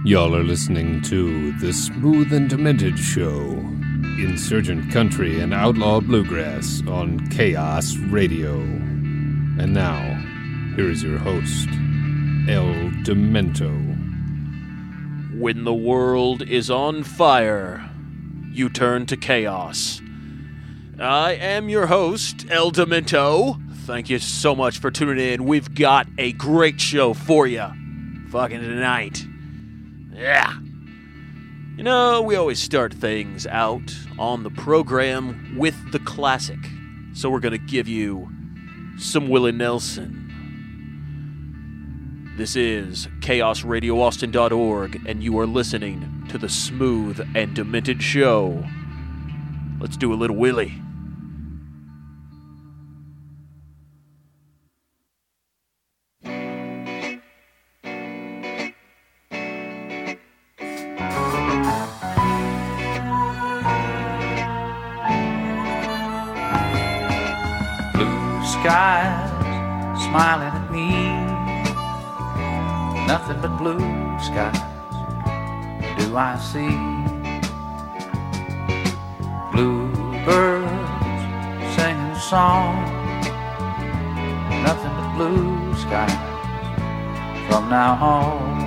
Y'all are listening to The Smooth and Demented Show, Insurgent Country and Outlaw Bluegrass on Chaos Radio. And now, here is your host, El Demento. When the world is on fire, you turn to chaos. I am your host, El Demento. Thank you so much for tuning in. We've got a great show for you. Fucking tonight. Yeah. You know, we always start things out on the program with the classic. So we're going to give you some Willie Nelson. This is chaosradioaustin.org, and you are listening to the Smooth and Demented Show. Let's do a little Willie. Skies smiling at me, nothing but blue skies do I see. Bluebirds singing a song, nothing but blue skies from now on.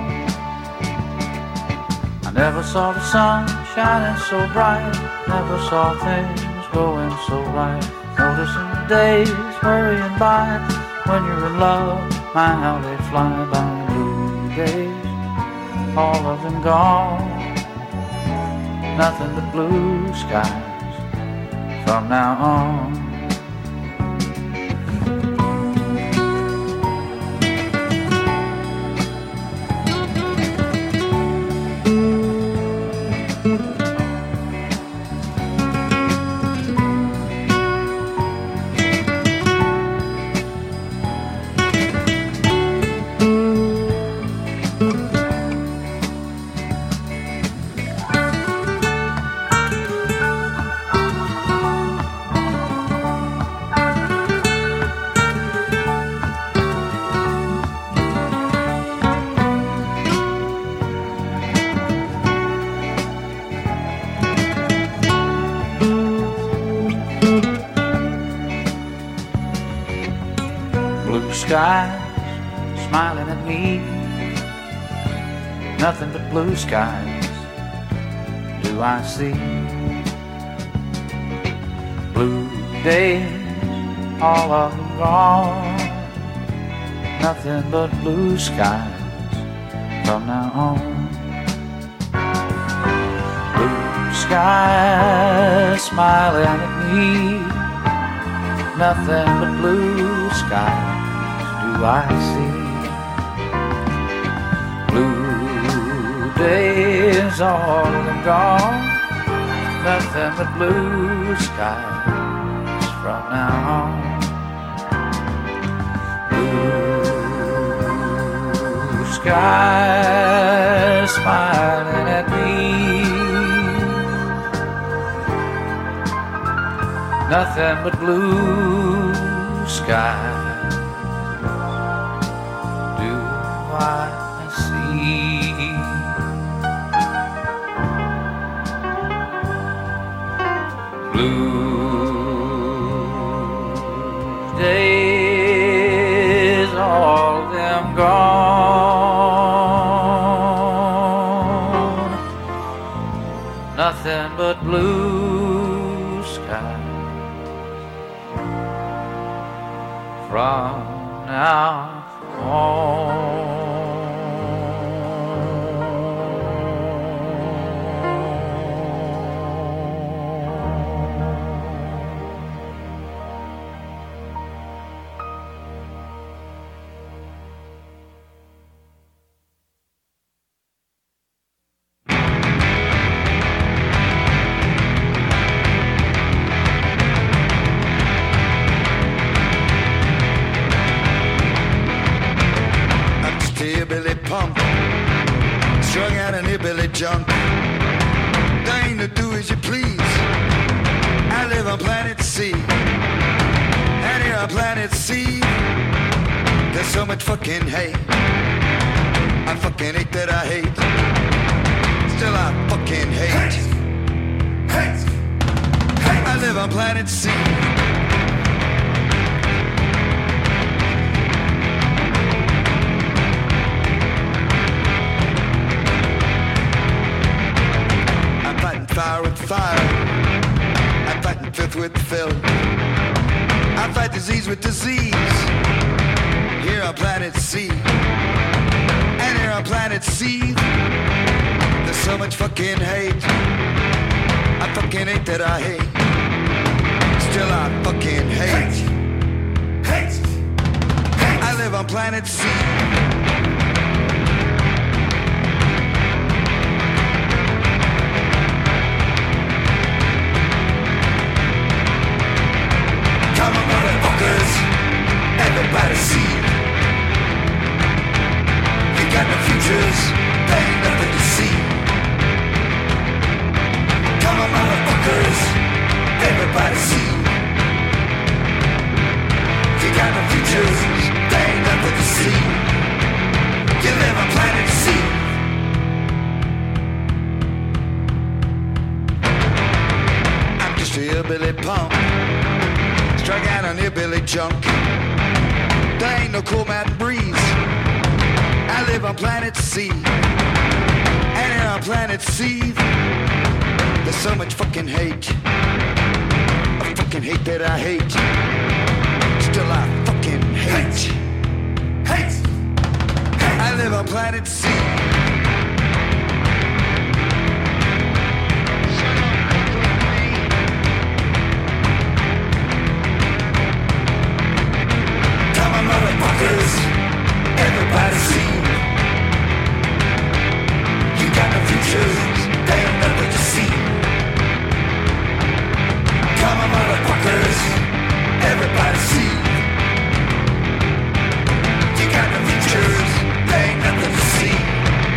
I never saw the sun shining so bright, never saw things going so right. Noticing the days hurrying by, when you're in love, my how they fly by. Blue days, all of them gone, nothing but blue skies from now on. Skies smiling at me, nothing but blue skies do I see. Blue days, all of them gone, nothing but blue skies from now on. Blue skies smiling at me, nothing but blue skies do I see. Blue days, all of them gone, nothing but blue skies from now on. Blue skies smiling at me, nothing but blue skies I see. Blue days, all of them gone, nothing but blue skies from now on. Strung out an hillbilly junk. Thing to do as you please. I live on planet C, and here on planet C, there's so much fucking hate. I fucking hate that I hate. Still I fucking hate. I live on planet C. I'm fighting fire with fire. I'm fighting filth with filth. I fight disease with disease. Here on planet C. And here on planet C, there's so much fucking hate. I fucking hate that I hate. Still I fucking hate. I live on planet C. Come on, motherfuckers, everybody see. You got no futures, there ain't nothing to see. Come on, motherfuckers, everybody see. You got no futures, there ain't nothing to see. You live on planet C. I'm just a hillbilly punk, struck out on hillbilly junk. There ain't no cool mountain breeze. I live on planet C. And here on planet C, there's so much fucking hate. I fucking hate that I hate. Still I fucking hate. I live on planet C. Come on, motherfuckers, everybody see. You got no futures, there ain't nothing to see. Come on, motherfuckers, everybody see. You got no futures, there ain't nothing to see.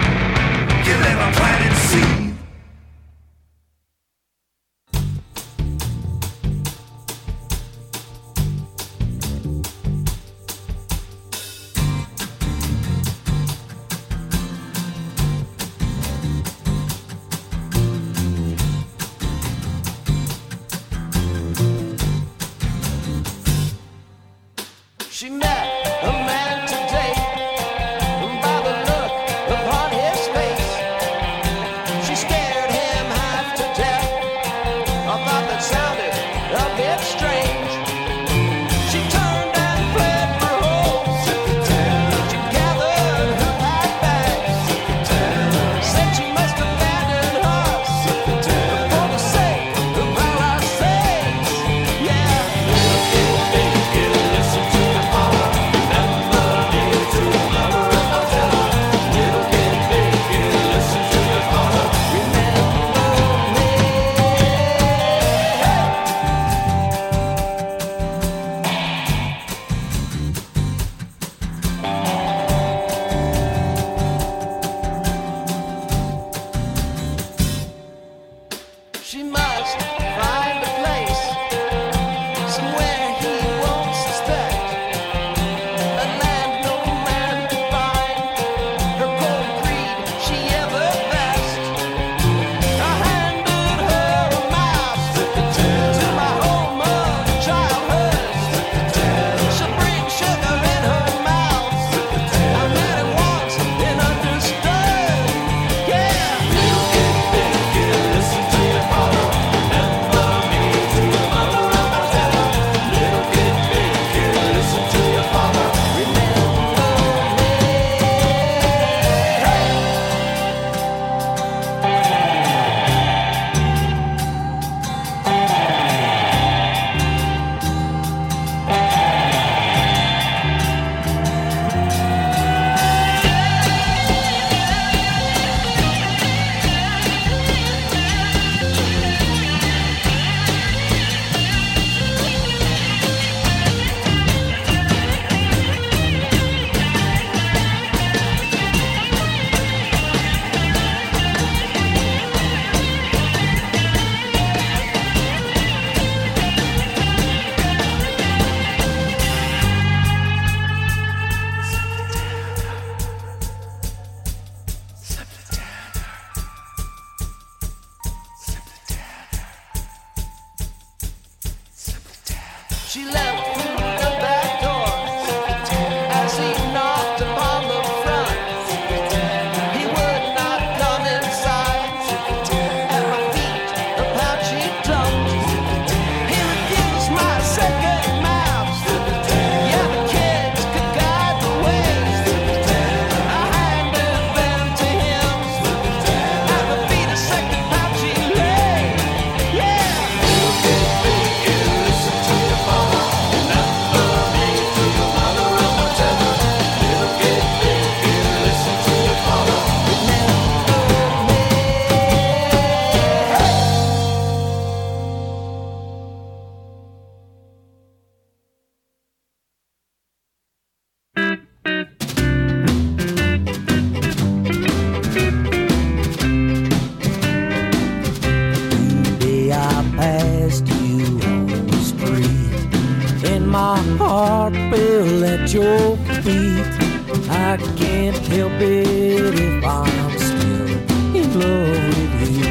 feet. I can't help it if I'm still in love with you.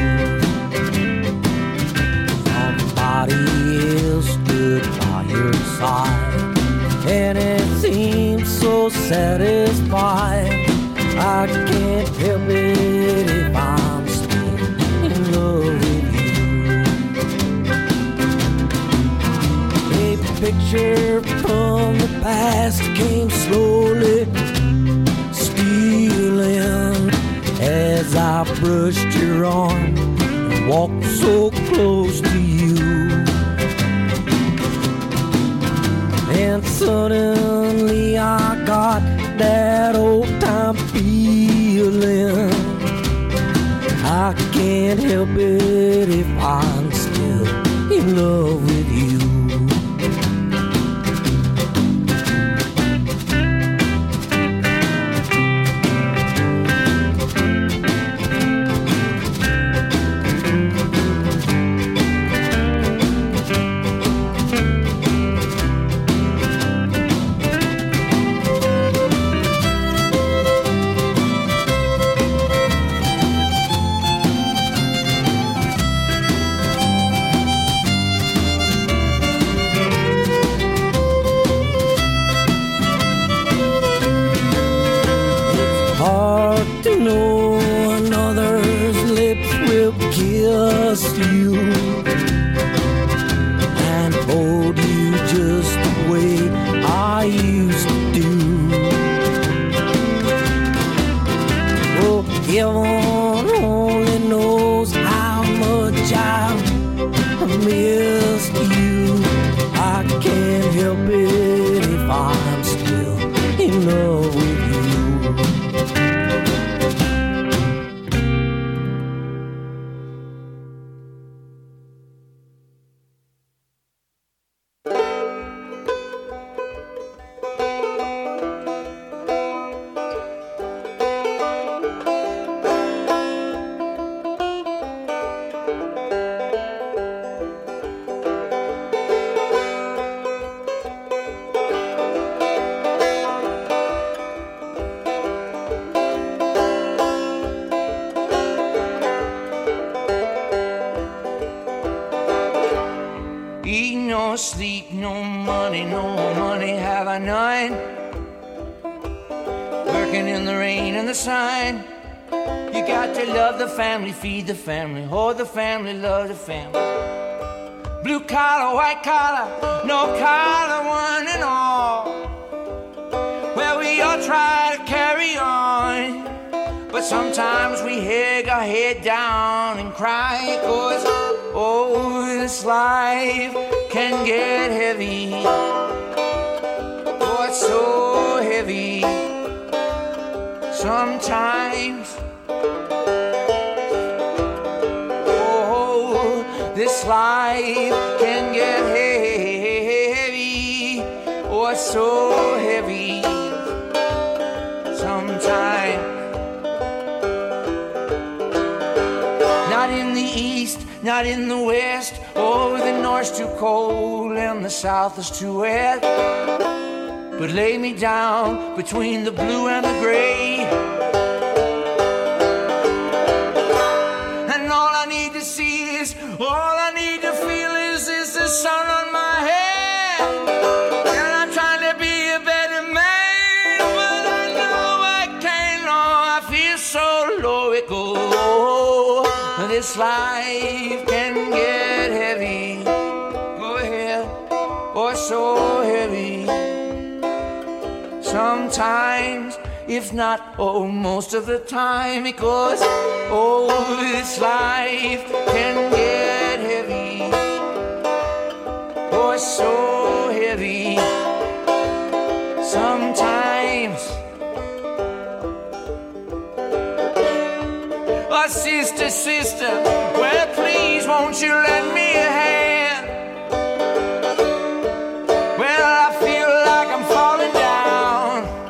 Somebody else stood by your side, and it seems so satisfied. I can't help it if I'm still in love with you. A picture from the past came slowly stealing as I brushed your arm and walked so close to you. And suddenly I got that old time feeling. I can't help it if I'm still in love with you. You and hold you just the way I used to do. Oh, heaven only knows how much I've missed you. I can't help it if I'm still in love with you. No sleep, no money have I none. Working in the rain and the sun. You got to love the family, feed the family, hold the family, love the family. Blue collar, white collar, no collar, one and all. Well, we all try to carry on, but sometimes we hang our head down and cry, 'cause oh, this life can get heavy. Oh, it's so heavy. Sometimes, oh, this life can get heavy. Oh, it's so heavy. Sometimes. Not in the east, not in the west. Oh, the north's too cold and the south is too wet. But lay me down between the blue and the gray, and all I need to see is, all I need to feel is the sun on my head. And I'm trying to be a better man, but I know I can't. Oh, I feel so low it goes. This life can get heavy. Go ahead. Oh, so heavy. Sometimes, if not, oh, most of the time, because, oh, this life can get heavy. Oh, it's so heavy. Sometimes. Oh, sister, sister, well, please, won't you lend me a hand? Well, I feel like I'm falling down.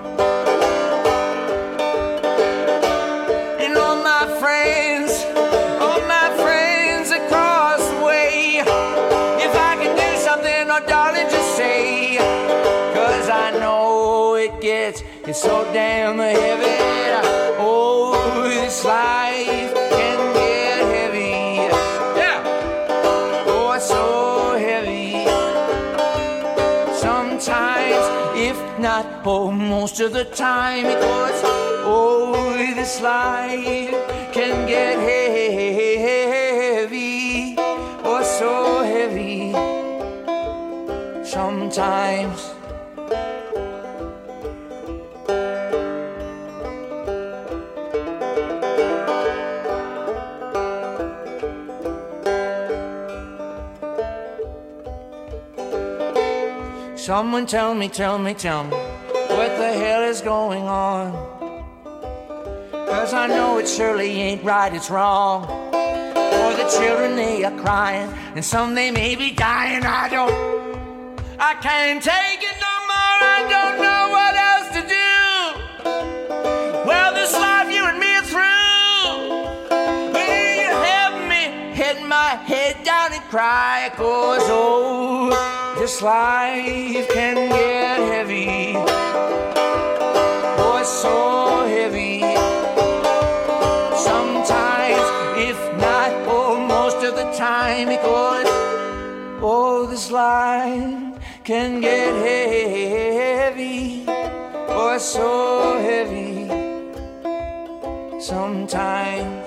And all my friends across the way, if I can do something, oh, darling, just say, 'cause I know it gets It's so damn heavy. Oh, this life can get heavy. Yeah. Oh, it's so heavy. Sometimes, if not, oh, most of the time it goes. Oh, this life can get heavy. Oh, so heavy. Sometimes. Someone tell me, what the hell is going on? 'Cause I know it surely ain't right, it's wrong. For the children, they are crying, and some they may be dying. I can't take it no more, I don't know what else to do. Well, this life you and me are through. Will you help me head my head down and cry? 'Cause oh, this life can get heavy. Oh, it's so heavy. Sometimes, if not, oh, most of the time it goes. Oh, this life can get heavy. Oh, it's so heavy. Sometimes.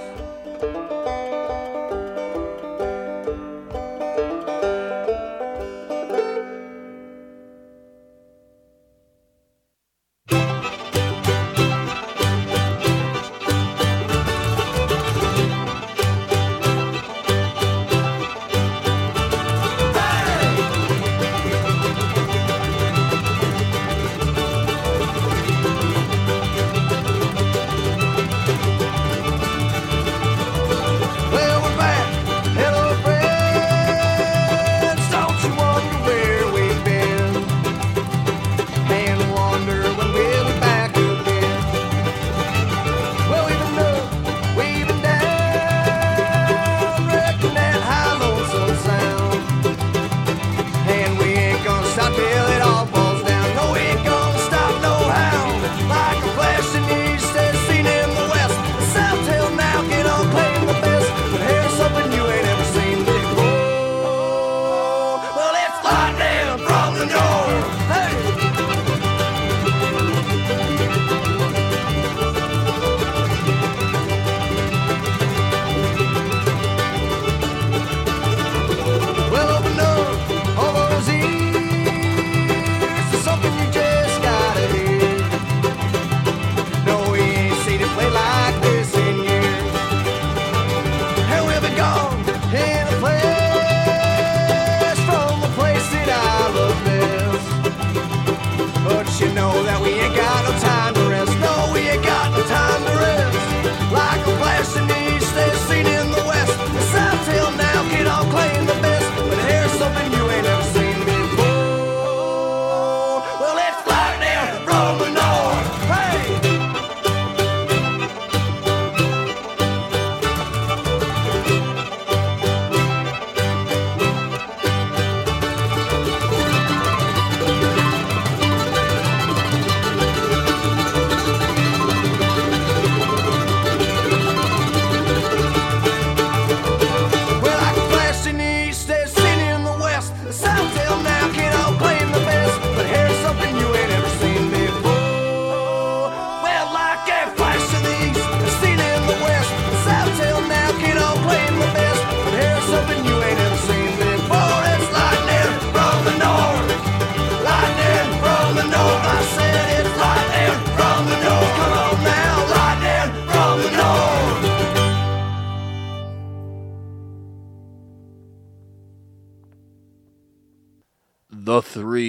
The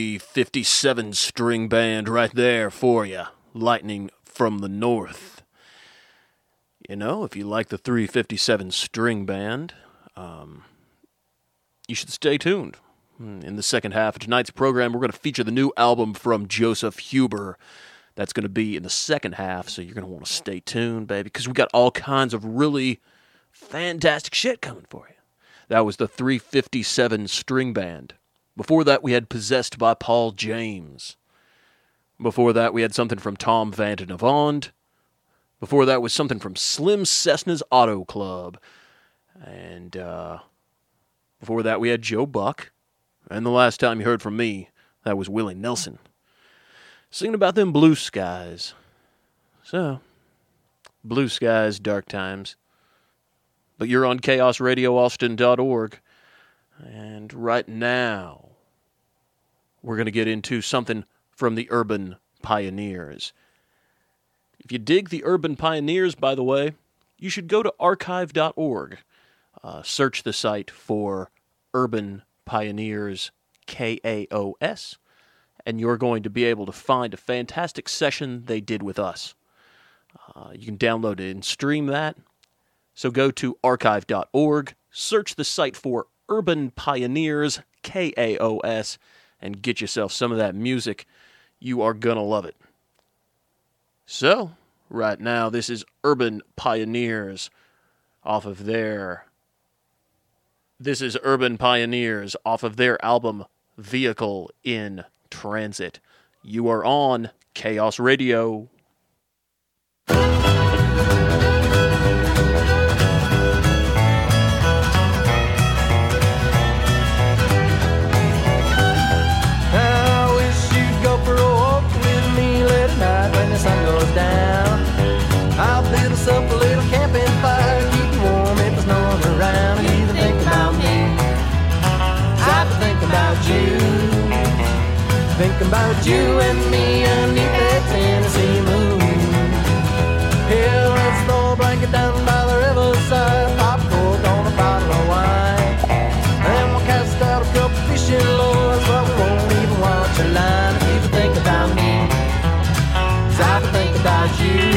357 string band right there for you. Lightning from the North. You know, if you like the 357 string band, you should stay tuned. In the second half of tonight's program, we're going to feature the new album from Joseph Huber. That's going to be in the second half, so you're going to want to stay tuned, baby, because we got all kinds of really fantastic shit coming for you. That was the 357 string band. Before that, we had Possessed by Paul James Before that, we had something from Tom Vanden Avond. Before that was something from Slim Cessna's Auto Club. And before that, we had Joe Buck. And the last time you heard from me, that was Willie Nelson. Singing about them blue skies. So, blue skies, dark times. But you're on chaosradioaustin.org. And right now, we're going to get into something from the Urban Pioneers. If you dig the Urban Pioneers, by the way, you should go to archive.org. Search the site for Urban Pioneers KAOS, and you're going to be able to find a fantastic session they did with us. You can download it and stream that. So go to archive.org, search the site for Urban Pioneers KAOS, and get yourself some of that music. You are going to love it. So, right now, this is Urban Pioneers off of their album Vehicle in Transit. You are on Chaos Radio. Sun goes down. I'll build us up a little camping fire, keep you warm if it's snowing around, and even think about me. I've been thinking about you and me underneath that Tennessee moon. Yeah, let's throw a blanket down by the riverside, pop cork on a bottle of wine, and we'll cast out a couple fishing lures, but we won't even watch a line if you think about me. I've been thinking about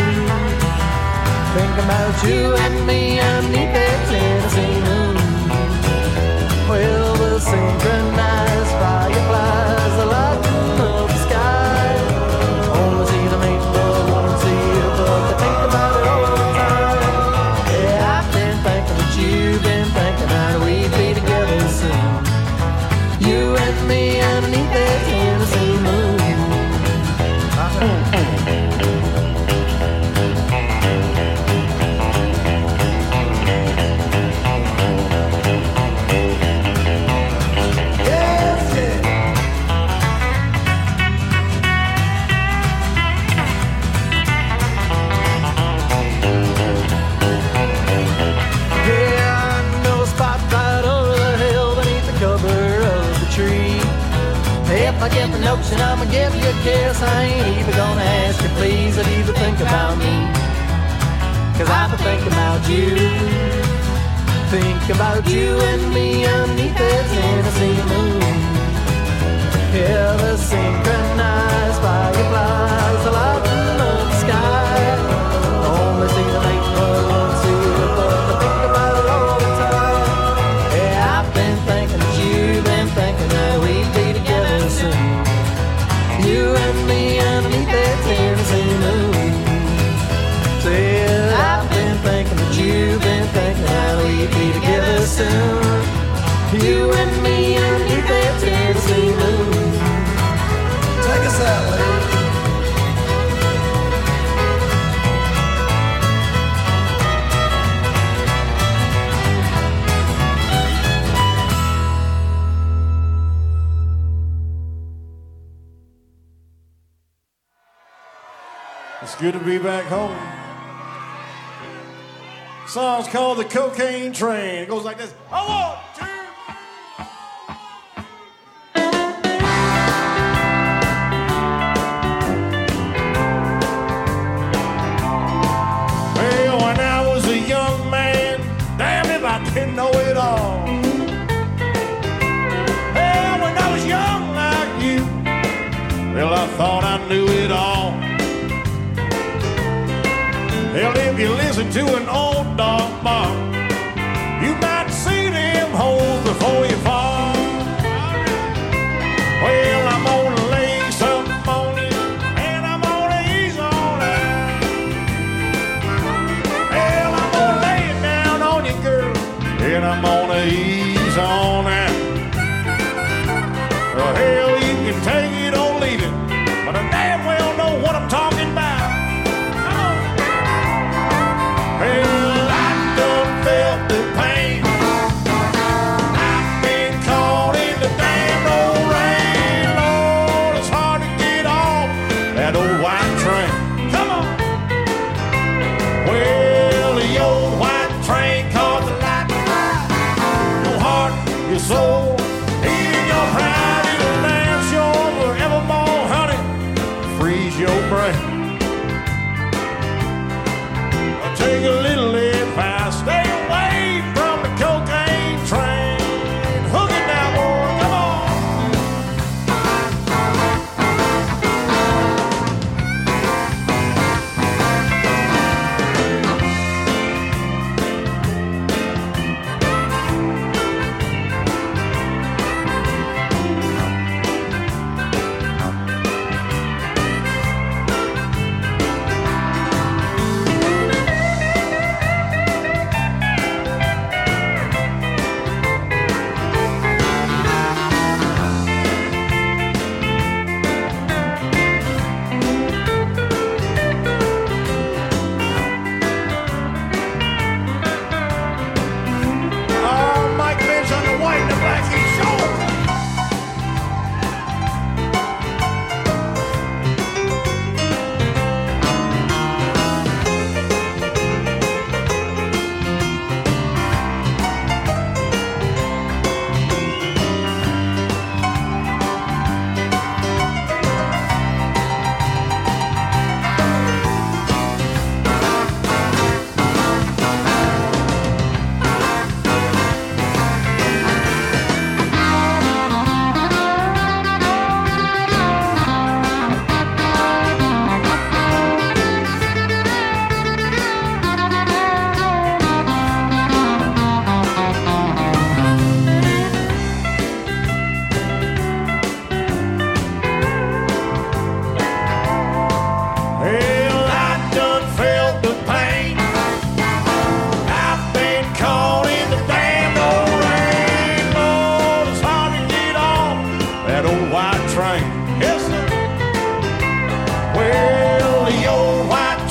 you and me underneath that Tennessee moon. Well, the synchronized fireflies are lighting up the sky. Only see the main but won't see it, but I think about it all the time. Yeah, I've been thinking that you've been thinking that we'd be together soon. You and me underneath that Tennessee moon. If I get the notion I'ma give you a kiss, I ain't even gonna ask you please if you think about me. Cause I've been thinking about you. Think about you and me underneath that Tennessee moon. Yeah, the synchronized fireflies are lighting up the sky. Only see the lake but won't see the but I think about it all the time. Yeah, I've been thinking that you've been thinking that we'd be together soon. You and me underneath that Tennessee moon. Said I've been thinking that you've been thinking that we'd be together soon. You and me underneath that Tennessee moon. Take us out, lady. It's good to be back home. The song's called The Cocaine Train. It goes like this. I want to. Well, when I was a young man, damn if I didn't know it all. Well, when I was young like you, well, I thought I knew it all. Hell, if you listen to an old dog bark, you might see them holes before you fall. Well, I'm gonna lay something on you, and I'm gonna ease on out. Well, I'm gonna lay it down on you, girl, and I'm gonna ease on out. Well, hell, you can take it or leave it, but I damn well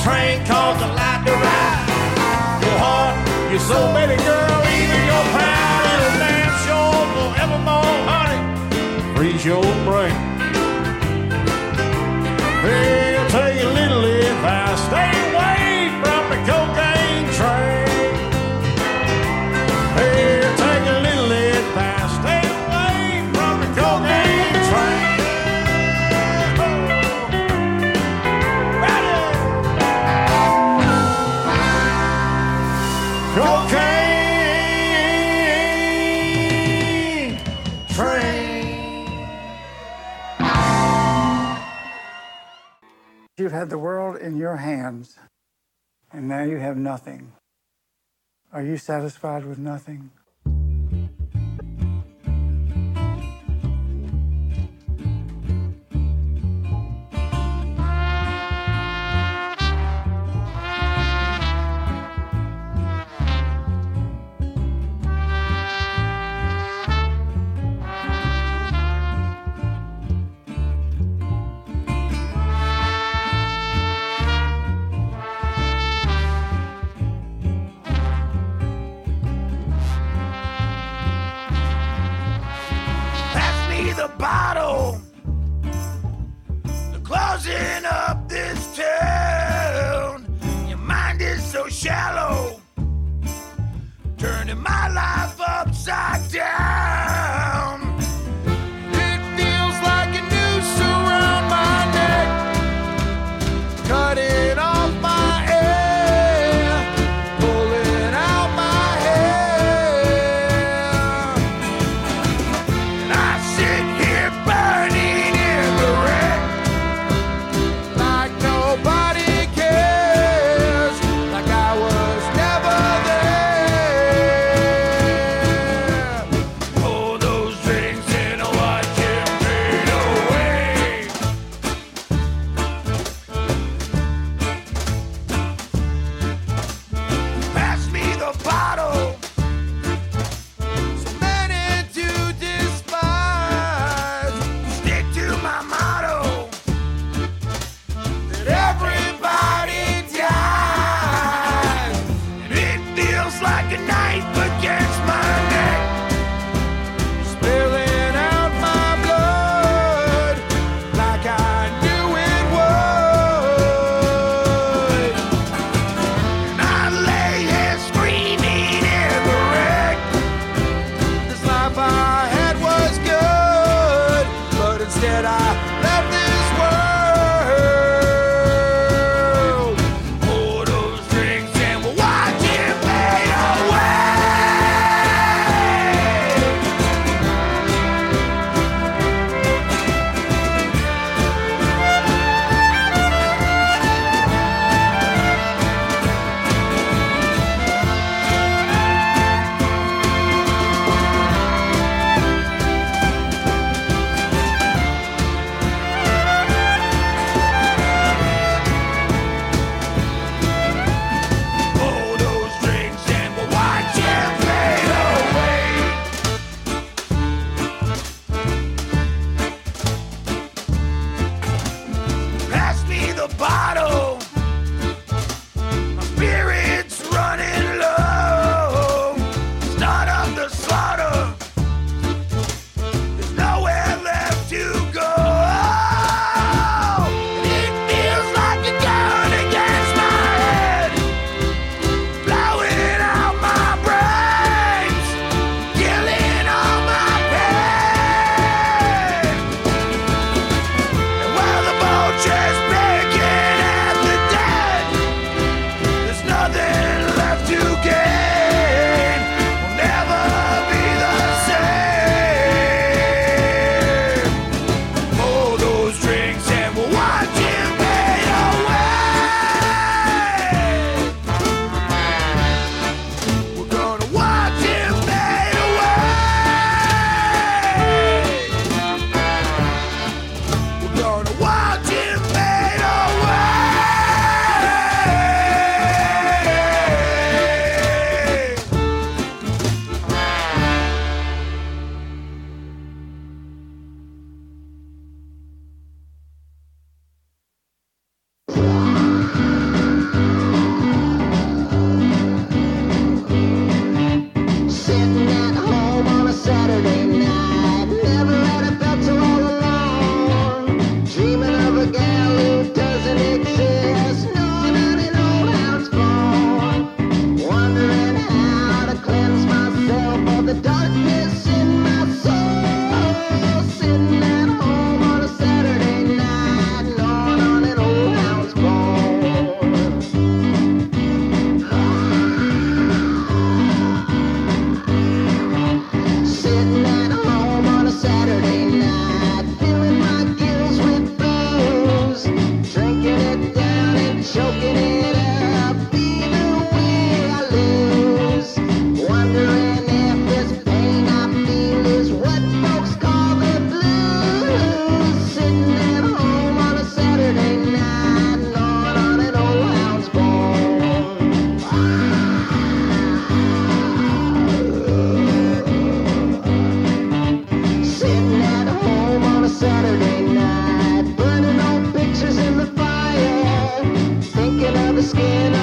train cause I like to ride. Your heart, your soul, baby girl, even your pride, it'll damn sure forevermore, honey, freeze your brain. Hey, I'll tell you a little advice, stay away from the cocaine train. Hey, I'll tell you a little advice, stay away from the cocaine train. Cocaine train. You've had the world in your hands, and now you have nothing. Are you satisfied with nothing?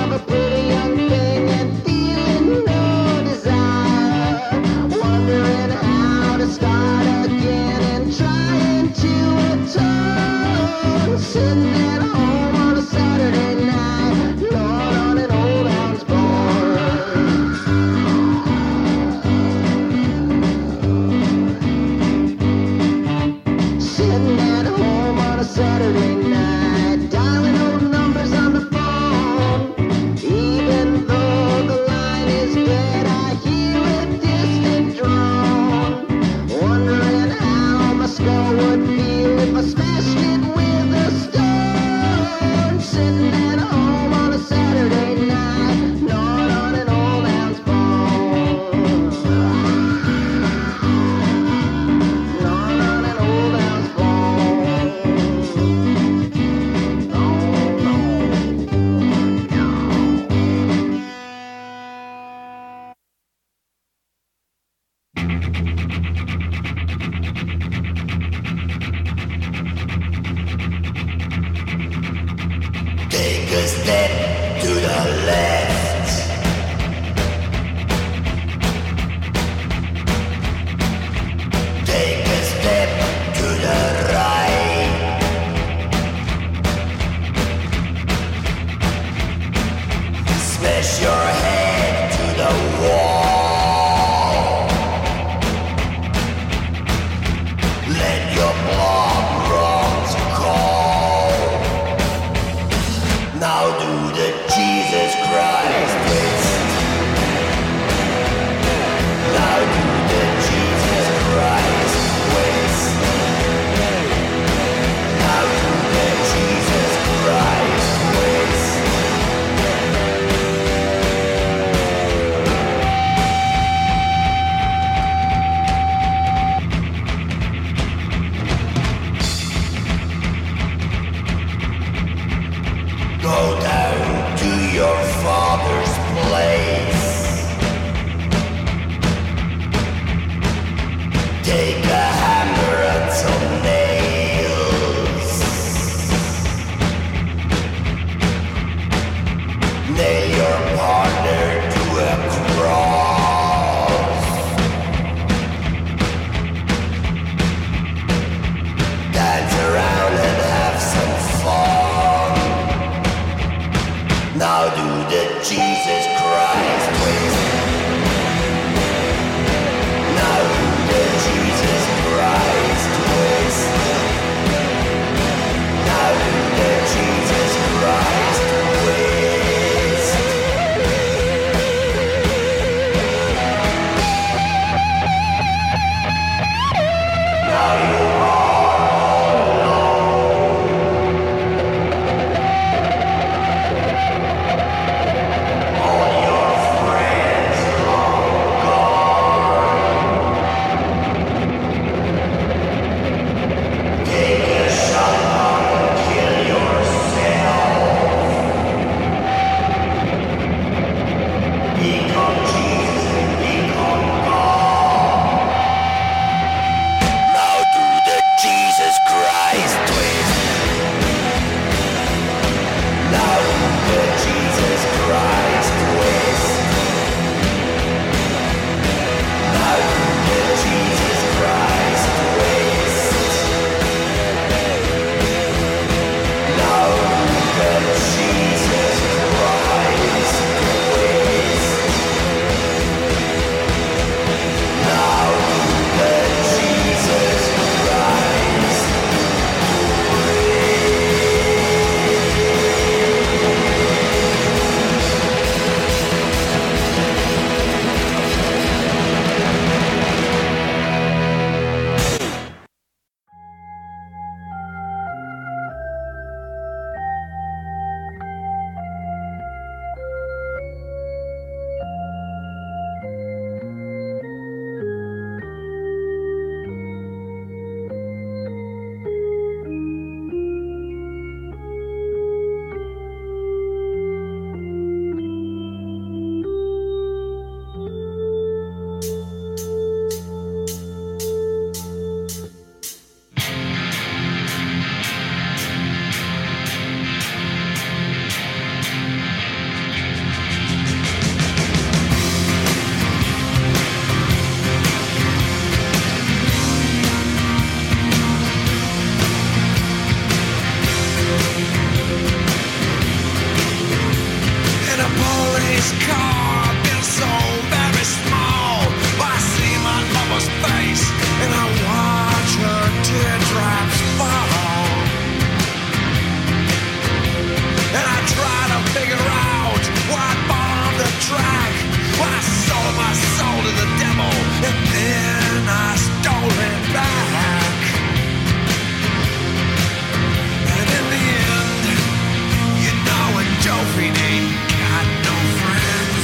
of a pretty young thing and feeling no desire. Wondering how to start again and trying to atone. Sitting at home on a Saturday night, gnawing on an old hound's bone. Sitting at home on a Saturday night, dialing old numbers on the phone. Even though the line is dead, I hear a distant drone. Wondering how my skull would feel if I smashed it with a stone. Sitting at home on a Saturday night, gnawing on an old hound's bone. Gnawing on an old hound's bone. Take a step to the left. Take a step to the right. Smash your head to the wall. Let your blood run cold. Now do the Jesus Christ twist. Now do the Jesus Christ twist. Now do the Jesus Christ twist. Go down to your father's place. Take a hammer and some nails. Nail your partner to a cross. Dance around and have some fun. Now do the Jesus Christ twist. Now do the Jesus Christ twist. Now do the Jesus Christ twist. Now you all your friends this car feels so very small. I see my lover's face and I watch her teardrops fall. And I try to figure out what bought the track. I sold my soul to the devil and then I stole it back. And in the end, you know a Jophine ain't got no friends.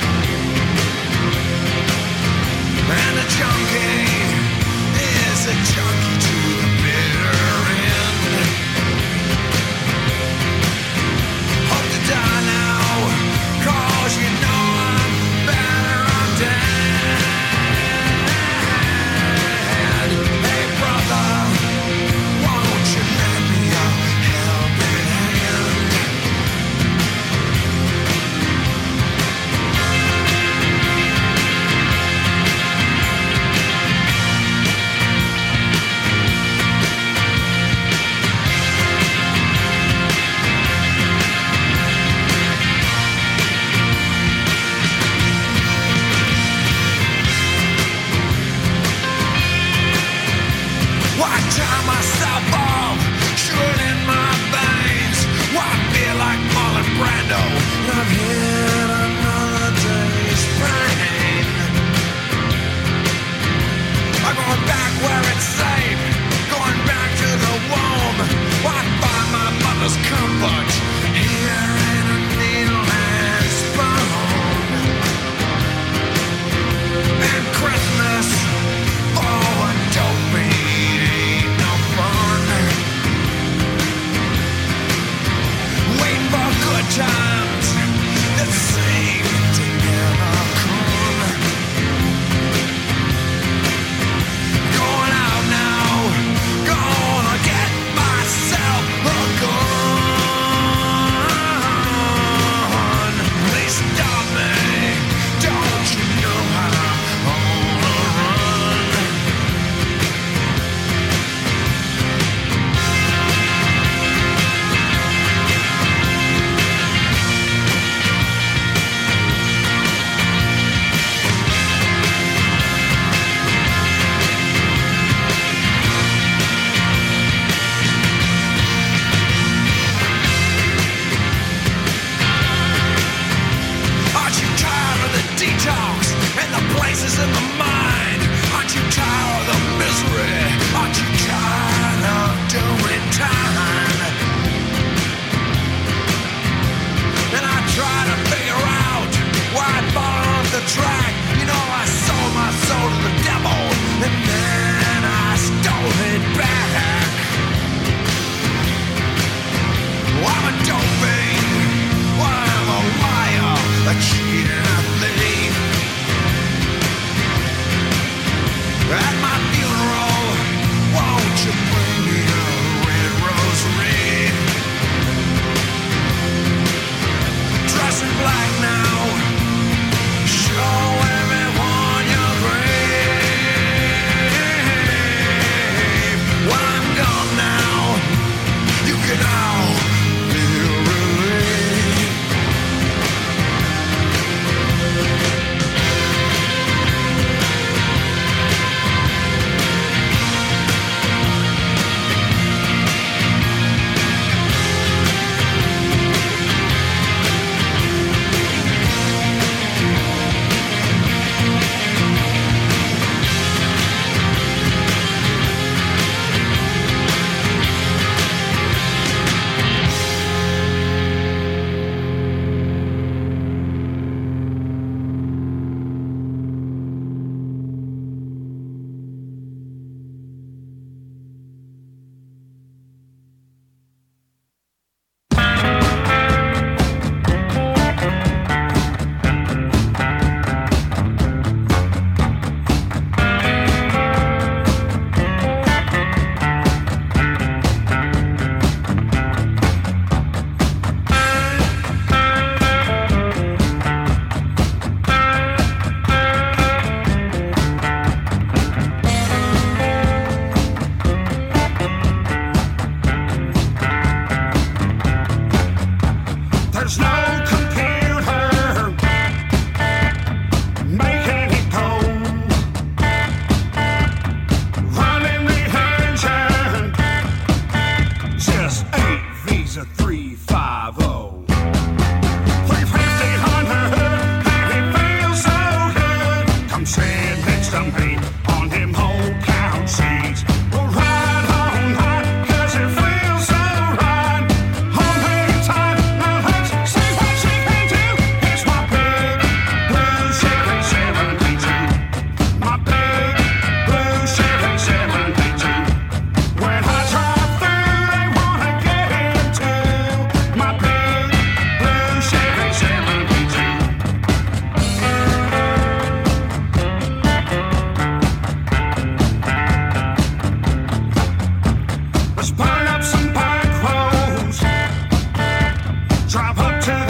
And a junkie is a junkie to the bitter end. Hope to die now, 'cause you know I'm better off dead. Hey brother, won't you lend me a helping hand? Why tie myself up, shoot in my veins? Why feel like Marlon Brando? And I've hit another day's pain. I'm going back where it's safe, going back to the womb. Why find my mother's comfort here in a needle and spoon? And Christmas, oh, a dopey ain't no fun. Waiting for good times that seem to never come. Going out now, gonna get myself a gun. Please stop me, don't you know how I'm on a run? Aren't you tired of the detox and the places in the mind? Aren't you tired of the misery? Aren't you tired of doing time? And I try to figure out why I bought off the track. You know I sold my soul to the devil and then I stole it back. I'm a dopey, I'm a liar, a cheat and a thief. At my funeral, won't you bring me a red rosary? Dress in black now, show everyone your grave. When I'm gone now, you can all feel relief. There's no computer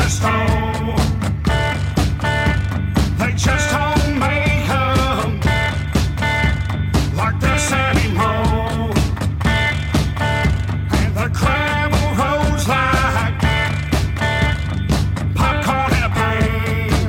the store. They just don't make 'em like this anymore. And the gravel rolls like popcorn in a pan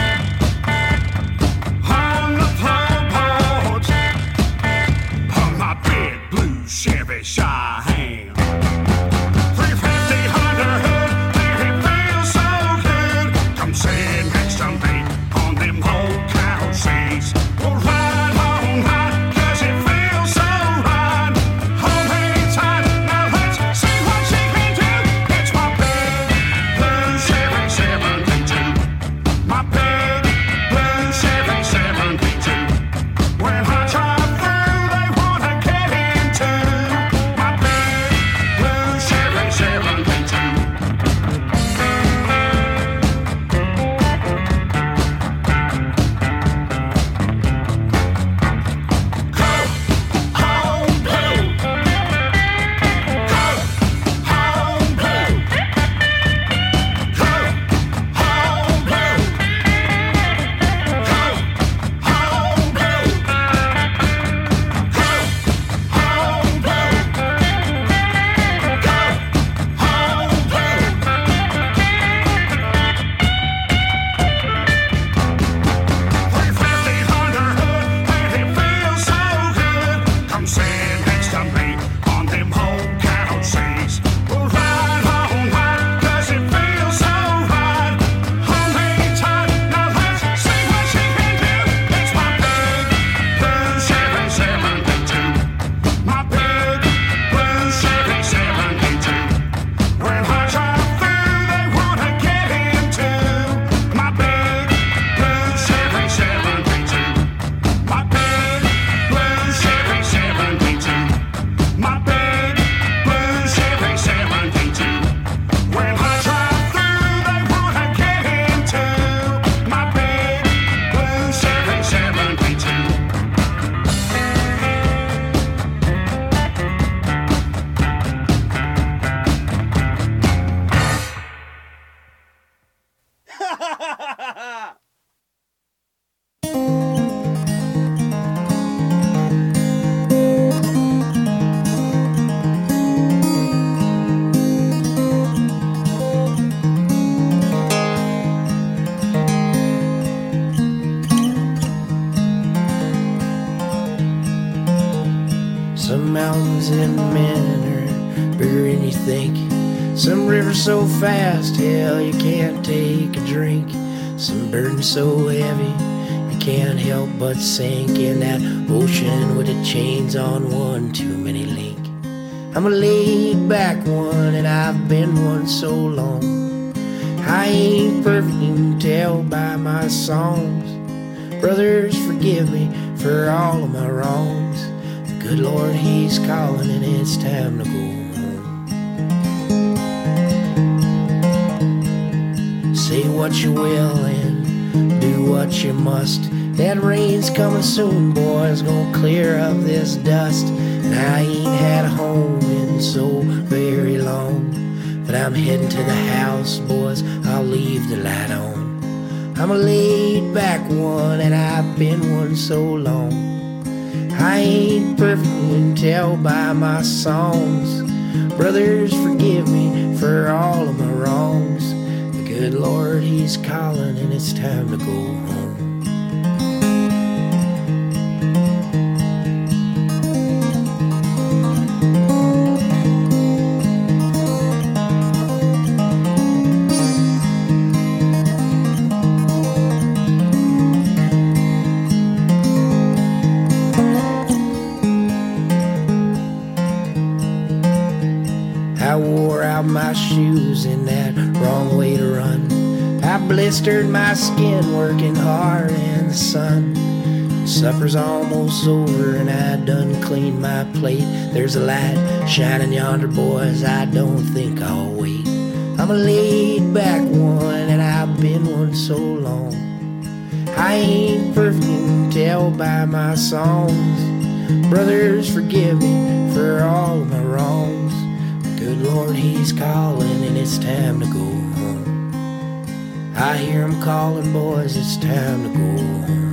on the floorboards of my big blue Chevy Cheyenne. 350 Honda hood, and it feels so good. Come sit next to me on them old cow seats. We'll ride all night 'cause it feels so right. Hold me tight, now let's see what she can do. It's my big blue Chevy 72. My big blue Chevy 72. When I drive through, they wanna get into my big blue Chevy 72. Go home blue. Go home blue. Go home blue. Go home blue. Go home blue. Go home blue. 350 Honda hood, and it feels so good. Come sit next to me on them old cow seats. We'll ride all night 'cause it feels so right. Hold me tight, now let's see what she can do. It's my big blue Chevy 72. My big blue Chevy 72. When I drive through, they wanna get into my big blue Chevy 72. My big blue Chevy 72. My big blue Chevy 72. When I drive through, they wanna get into my big blue Chevy 72. Some mountains in men are bigger than you think. Some rivers so fast, hell, you can't take a drink. Some burdens so heavy, you can't help but sink in that ocean with the chains on one too many link. I'm a laid back one, and I've been one so long. I ain't perfect, you can tell by my songs. Brothers, forgive me for all of my wrongs. The good Lord, He's calling, and it's time to go home. Say what you will and do what you must. That rain's coming soon, boys, gonna clear up this dust. And I ain't had a home in so very long, but I'm heading to the house, boys, I'll leave the light on. I'm a laid back one, and I've been one so long. I ain't perfect, you can tell by my songs. Brothers, forgive me for all of my wrongs. The good Lord, He's calling, and it's time to go home. I wore out my shoes in that wrong way to run. I blistered my skin working hard in the sun. Supper's almost over and I done cleaned my plate. There's a light shining yonder, boys, I don't think I'll wait. I'm a laid back one, and I've been one so long. I ain't perfect, you can tell by my songs. Brothers, forgive me for all of my wrongs. The good Lord, He's calling, and it's time to go home. I hear 'em calling, boys, it's time to go home.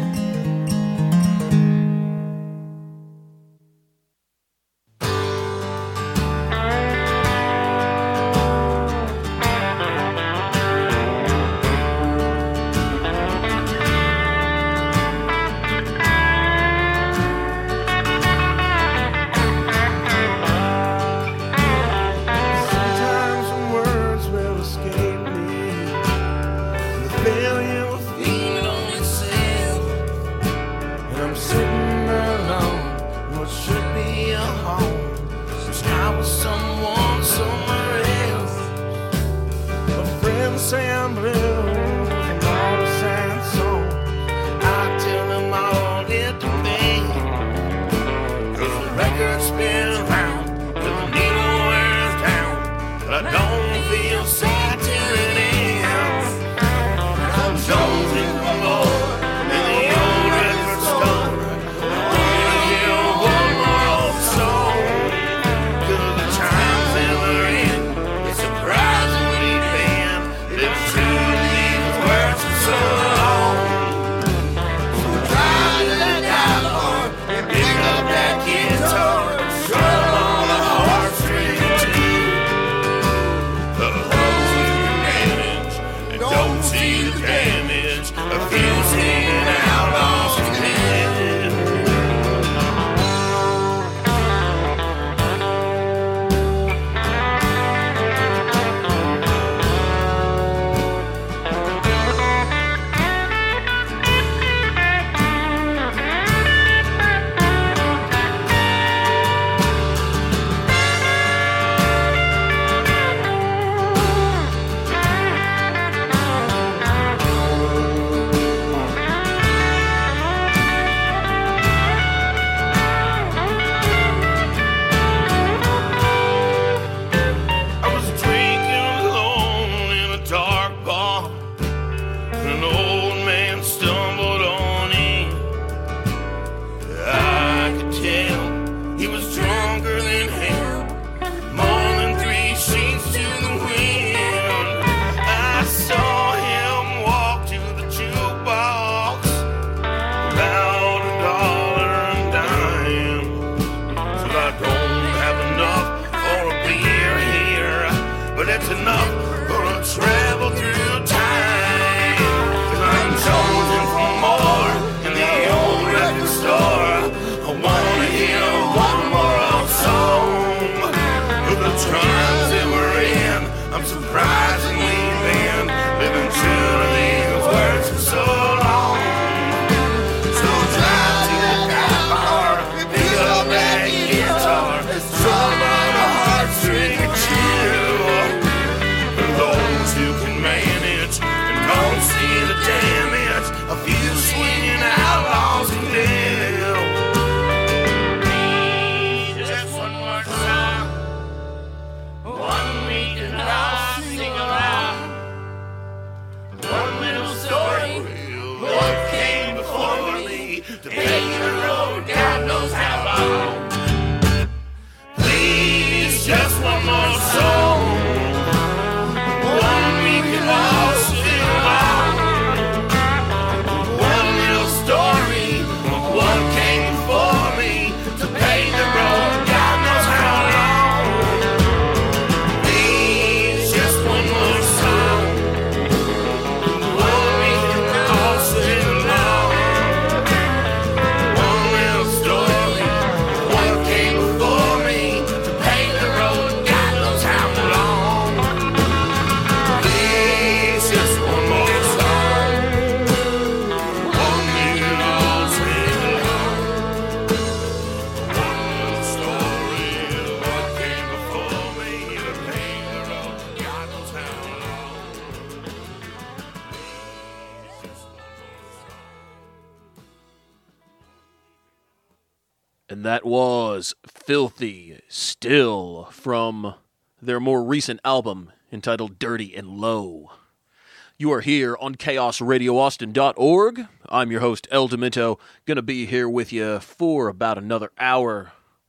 And that was Filthy Still from their more recent album entitled Dirty and Low. You are here on chaosradioaustin.org. I'm your host, El Demento, going to be here with you for about another hour.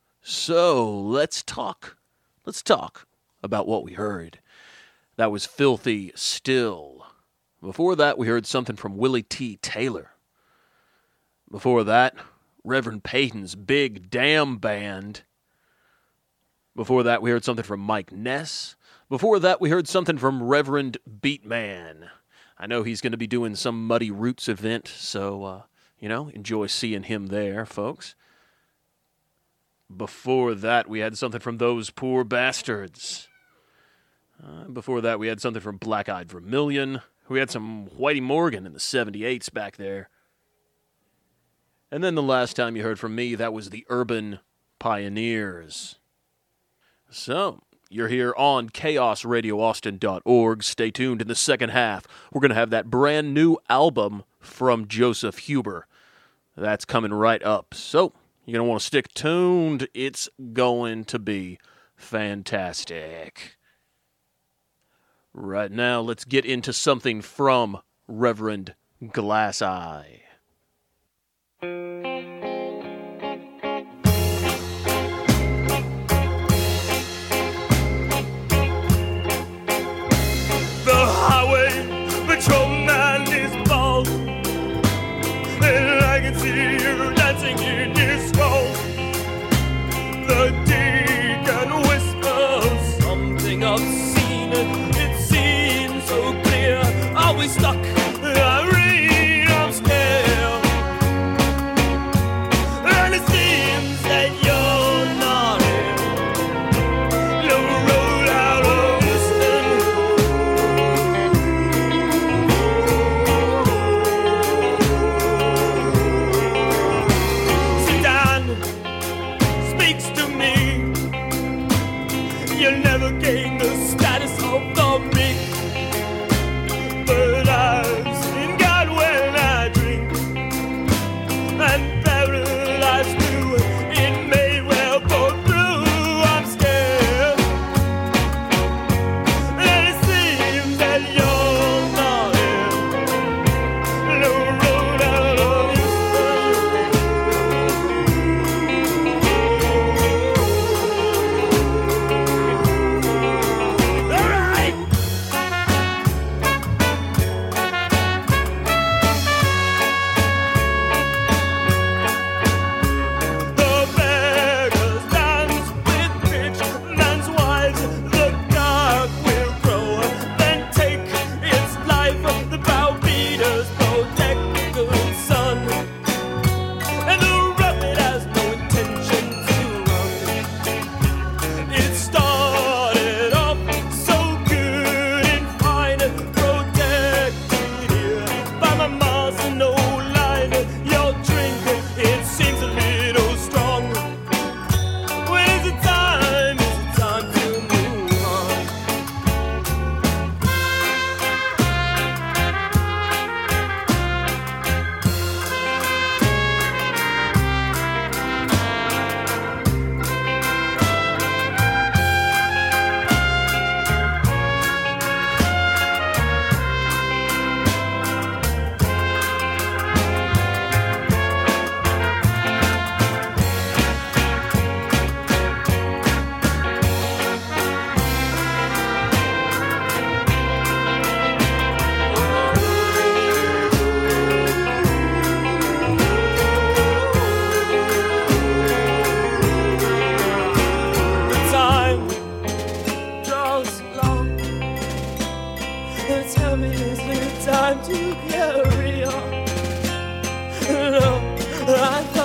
So let's talk. Let's talk about what we heard. That was Filthy Still Before that, we heard something from Willie T. Taylor. Before that, Reverend Payton's Big Damn Band. Before that, we heard something from Mike Ness. Before that, we heard something from Reverend Beatman. I know he's going to be doing some Muddy Roots event, so, enjoy seeing him there, folks. Before that, we had something from Those Poor Bastards. Before that, we had something from Black Eyed Vermilion. We had some Whitey Morgan in the 78s back there. And then the last time you heard from me, that was the Urban Pioneers. So, you're here on chaosradioaustin.org. Stay tuned in the second half. We're going to have that brand new album from Joseph Huber. That's coming right up. So, you're going to want to stick tuned. It's going to be fantastic. Right now, let's get into something from Reverend Glass Eye. The highway patrolman is bald, and I can see you dancing in his skull. The deacon whispers something obscene. It seems so clear. Are we stuck? I read, I'm scared. And it seems that you're not here. No road out of speaks to me. You'll never gain the status of the meek, but I've seen God when I drink, and paradise too. It may well go through. I'm scared, and it seems that you're not here. No road out of time to carry on. No, I thought